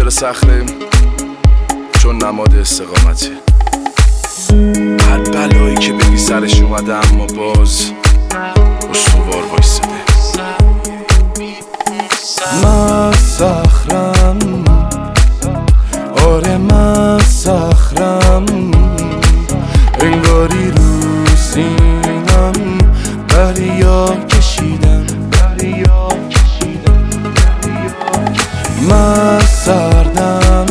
سر صخره چون نماد استقامتی. هر بلایی که بگی سرش اومده اما باز استوار وایساده. من صخرم، آره من صخرم، انگاری رو سینم دریا کشیدم. من سردم،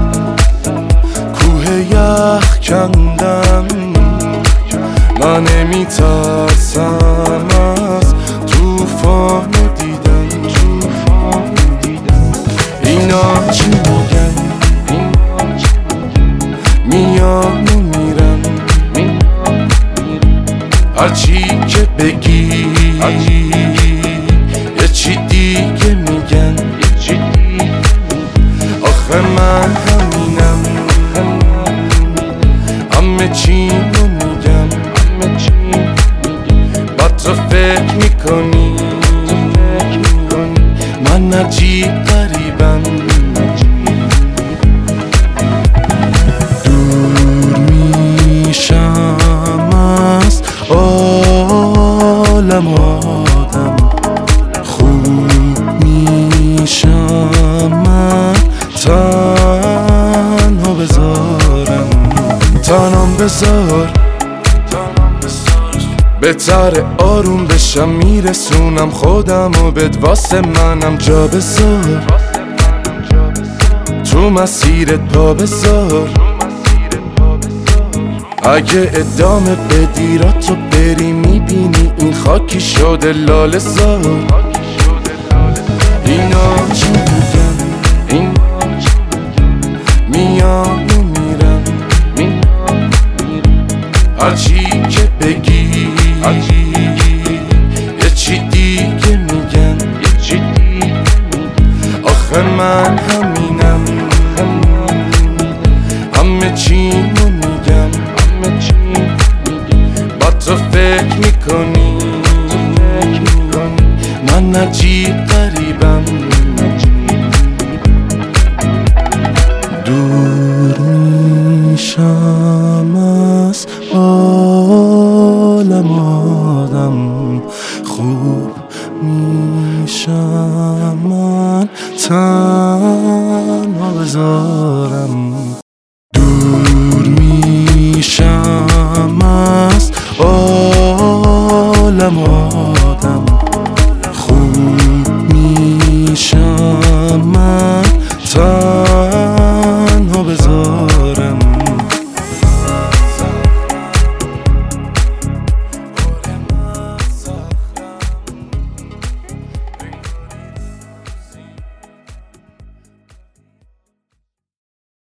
کوه یخ کندم، من نمیترسم از توفان دیدن. اینا چی میگن؟ میان و میرن، هرچی که بگی یه چی دیگه میگن. آخه من همینم، همه چی رو میگم. بعد تو فکر میکنی من عجیب غریبم. دور میشم از عالم آدم، خوب میشم من تنها بذار بهتره آروم بشم، میرسونم خودم و بد واسه منم جا بذار، تو مسیرت پا بذار. اگه ادامه بدی را تو بری میبینی این خاکی شده لاله زار. اینا چی میگن؟ میان و میرن، هرچی که بگی یه چی دیگه میگن. آخه من همینم، همه چی رو میگم. با تو فکر میکنی من عجیب غریبم. دور میشم از عالم آدم، خوب میشم